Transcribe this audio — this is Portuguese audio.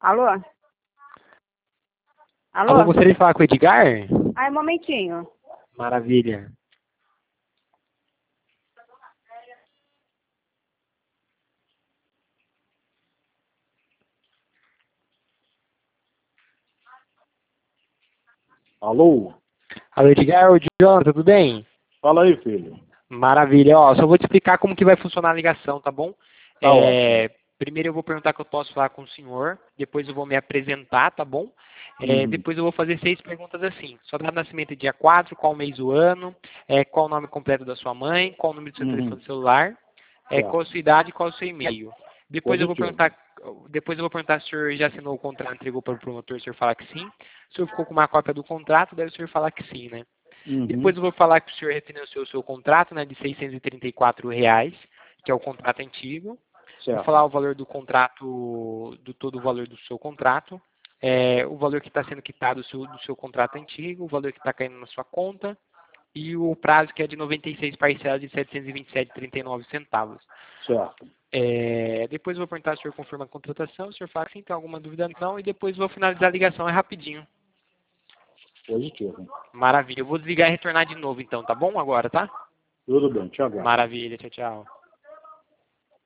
Alô? Alô, Alô? gostaria de falar com o Edgar? Ai, um momentinho. Maravilha. Alô? Alô, Edgar, ô Jonathan, tudo bem? Fala aí, filho. Maravilha. Ó, só vou te explicar como que vai funcionar a ligação, tá bom? Tá ótimo. Primeiro eu vou perguntar que eu posso falar com o senhor, depois eu vou me apresentar, tá bom? Uhum. Depois eu vou fazer 6 perguntas assim. Sua data de nascimento é dia 4, qual mês do ano, qual o nome completo da sua mãe, qual o número do seu Uhum. telefone celular, Certo. qual a sua idade e qual o seu e-mail. Depois eu vou Positivo. perguntar se o senhor já assinou o contrato, entregou para o promotor, o senhor falar que sim. Se o senhor ficou com uma cópia do contrato, deve o senhor falar que sim, né? Uhum. Depois eu vou falar que o senhor refinanciou o seu contrato, né, de R$ 634, que é o contrato antigo. Vou Certo. falar o valor do contrato, do todo o valor do seu contrato, o valor que está sendo quitado do seu contrato antigo, o valor que está caindo na sua conta e o prazo que é de 96 parcelas de R$ 727,39. Certo. Depois eu vou perguntar se o senhor confirma a contratação, se o senhor fala que sim, tem alguma dúvida não, e depois eu vou finalizar a ligação, é rapidinho. Positivo. Maravilha, eu vou desligar e retornar de novo então, tá bom agora, tá? Tudo bem, te aguardo. Maravilha, tchau, tchau.